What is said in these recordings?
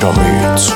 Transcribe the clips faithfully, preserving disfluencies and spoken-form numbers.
پیرامید.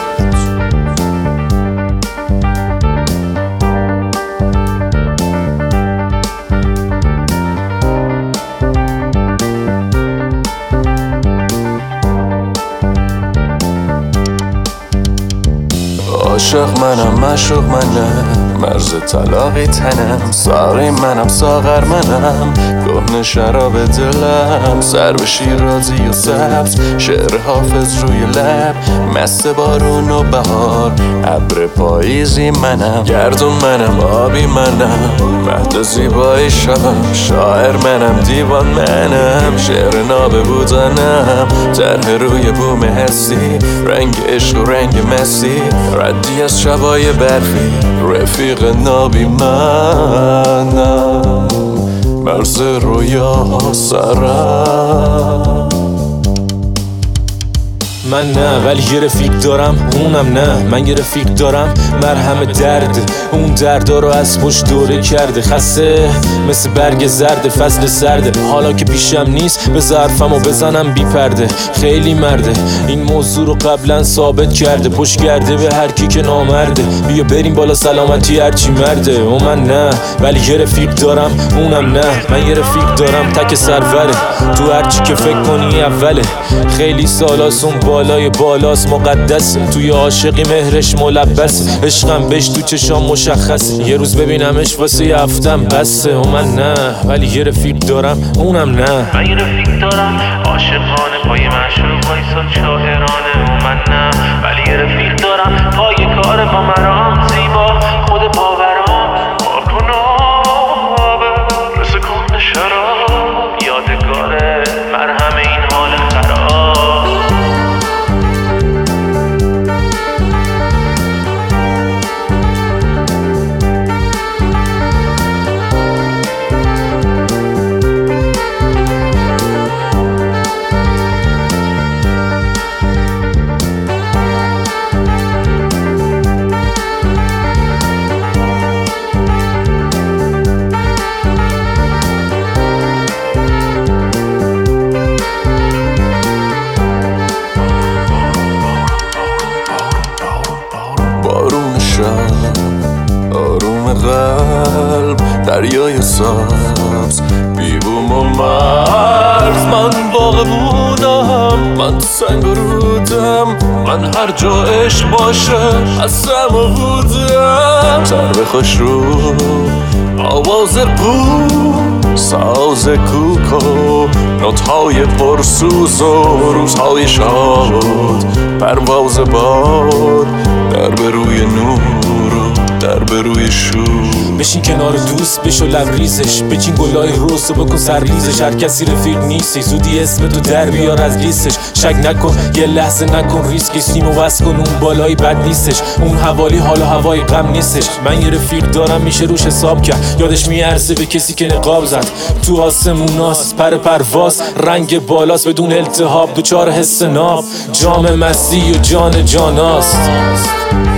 عاشق منم معشوق منم، مرز طلاقی تنم، ساقی منم ساغر منم، گهن شراب دلم، سر به شیرازی و سبز، شعر حافظ روی لب، مست بارون و بهار، ابر پاییزی منم، گردون منم آبی منم، مهد زیبایی شم، شاعر منم دیوان منم، شعر نابه بودنم، طرح روی بوم حسی، رنگ عشق و رنگ مسی، ردی از شبای برفی، رفیق نابی منم، مرز رویا سرم. من نه ولی یه رفیق دارم، اونم نه. من یه رفیق دارم مرهم درد، اون دردا رو از پشت دوره کرده، خسته مثل برگ زرد فصل سرده. حالا که پیشم نیست به ظرفم و بزنم بی پرده، خیلی مرده این موضوع رو قبلا ثابت کرده، پشت کرده به هر کی که نامرده. بیا بریم بالا سلامتی هرچی مرده. و من نه ولی یه رفیق دارم، اونم نه. من یه رفیق دارم تک سروره، تو هرچی که فکر کنی اوله. خیلی سالاس اون بالای بالاست مقدس، توی عاشقی مهرش ملبس، عشقم بهش تو چشام مشخص، یه روز ببینمش واسه یه هفتم بسه. و من نه ولی یه رفیق دارم، اونم نه. من یه رفیق دارم عاشقانه، پای معشوق وایساد شاعرانه. و من نه ولی یه رفیق دارم پای کار با مرام، زیبا خود باورام، واکن آبه رسه کن شراب، یادگاره مرهم این حال خراب. بارون شب، آروم قلب، دریای سبز، بیبوم و مرز. من باغ بودم، من سنگ و رودم، من هر جا عشق باشه هستم و بودم. سر خوش رو آواز قو، ساز کوک و نوت‌های پرسوز و روزهای شاد، پرواز باد، در به روی نور و در به روی شور. بشین کنار دوست بشو لبریزش، بچین گلای روز و بکن سرریزش. هر کسی رفیق نیستی، زودی اسم تو در بیار از لیستش. شک نکن یه لحظه نکن ریسکش، سیمو بس کن اون بالایی بد نیستش، اون حوالی حال و هوای غم نیستش. من یه رفیق دارم میشه روش حساب کرد، یادش میارزه به کسی که نقاب زد. تو آسموناست پر پرواز، رنگ بالاست بدون التهاب، دوچار حس ناب، جام مستی و جان جاناست.